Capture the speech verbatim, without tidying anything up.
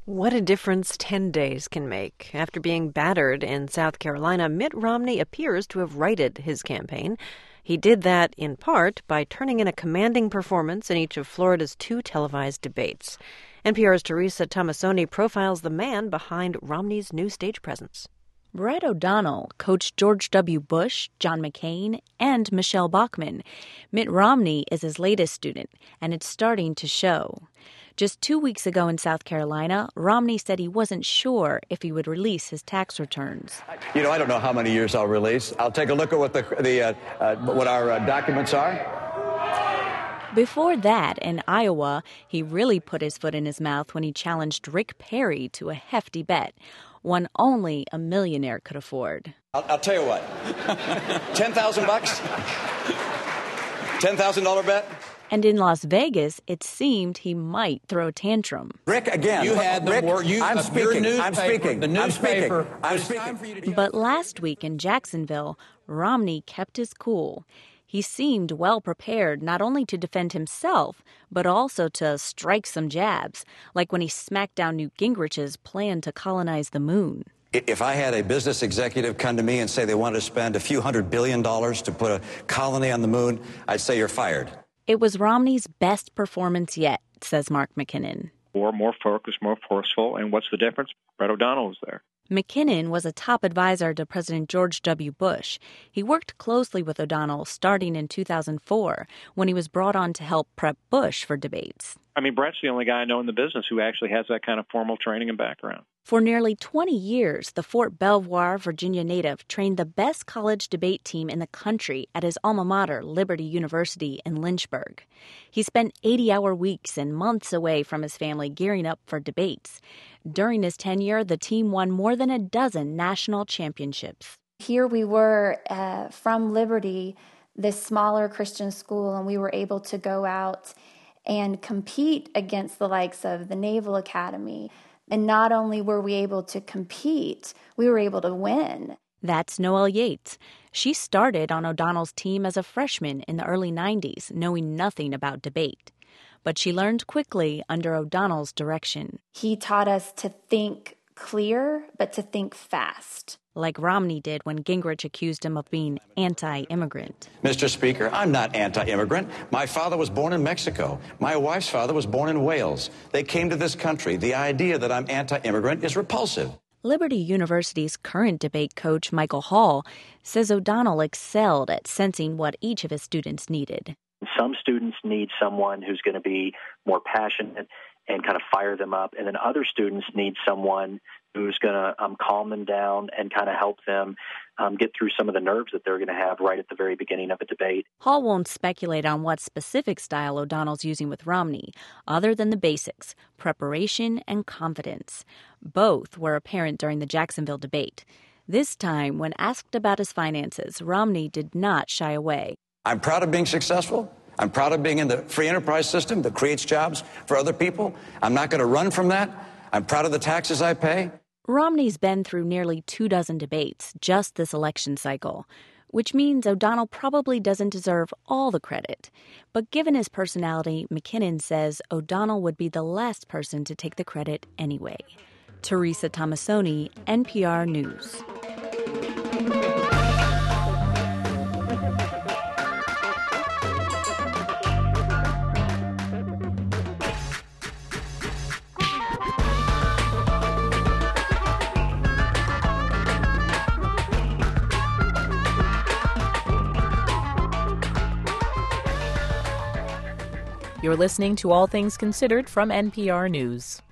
What a difference ten days can make. After being battered in South Carolina, Mitt Romney appears to have righted his campaign. He did that, in part, by turning in a commanding performance in each of Florida's two televised debates. N P R's Teresa Tomasoni profiles the man behind Romney's new stage presence. Brett O'Donnell coached George W. Bush, John McCain, and Michelle Bachmann. Mitt Romney is his latest student, and it's starting to show. Just two weeks ago in South Carolina, Romney said he wasn't sure if he would release his tax returns. You know, I don't know how many years I'll release. I'll take a look at what the, the uh, uh, what our uh, documents are. Before that, in Iowa, he really put his foot in his mouth when he challenged Rick Perry to a hefty bet, one only a millionaire could afford. I'll, I'll tell you what, ten thousand bucks, ten thousand dollar bet. And in Las Vegas, it seemed he might throw a tantrum. Rick, again, you had the Rick, word. You, I'm, speaking, newspaper, I'm speaking. The newspaper. I'm speaking. I'm speaking. But last week in Jacksonville, Romney kept his cool. He seemed well prepared not only to defend himself, but also to strike some jabs, like when he smacked down Newt Gingrich's plan to colonize the moon. If I had a business executive come to me and say they wanted to spend a few hundred billion dollars to put a colony on the moon, I'd say you're fired. It was Romney's best performance yet, says Mark McKinnon. More, more focused, more forceful. And what's the difference? Brett O'Donnell was there. McKinnon was a top advisor to President George W. Bush. He worked closely with O'Donnell starting in two thousand four, when he was brought on to help prep Bush for debates. I mean, Brett's the only guy I know in the business who actually has that kind of formal training and background. For nearly twenty years, the Fort Belvoir, Virginia native trained the best college debate team in the country at his alma mater, Liberty University in Lynchburg. He spent eighty-hour weeks and months away from his family gearing up for debates. During his tenure, the team won more than a dozen national championships. Here we were uh, from Liberty, this smaller Christian school, and we were able to go out and compete against the likes of the Naval Academy. And not only were we able to compete, we were able to win. That's Noelle Yates. She started on O'Donnell's team as a freshman in the early nineties, knowing nothing about debate. But she learned quickly under O'Donnell's direction. He taught us to think clear, but to think fast. Like Romney did when Gingrich accused him of being anti-immigrant. Mister Speaker, I'm not anti-immigrant. My father was born in Mexico. My wife's father was born in Wales. They came to this country. The idea that I'm anti-immigrant is repulsive. Liberty University's current debate coach, Michael Hall, says O'Donnell excelled at sensing what each of his students needed. Some students need someone who's going to be more passionate and kind of fire them up. And then other students need someone who's going to um, calm them down and kind of help them um, get through some of the nerves that they're going to have right at the very beginning of a debate. Hall won't speculate on what specific style O'Donnell's using with Romney, other than the basics, preparation and confidence. Both were apparent during the Jacksonville debate. This time, when asked about his finances, Romney did not shy away. I'm proud of being successful. I'm proud of being in the free enterprise system that creates jobs for other people. I'm not going to run from that. I'm proud of the taxes I pay. Romney's been through nearly two dozen debates just this election cycle, which means O'Donnell probably doesn't deserve all the credit. But given his personality, McKinnon says O'Donnell would be the last person to take the credit anyway. Teresa Tomasoni, N P R News. You're listening to All Things Considered from N P R News.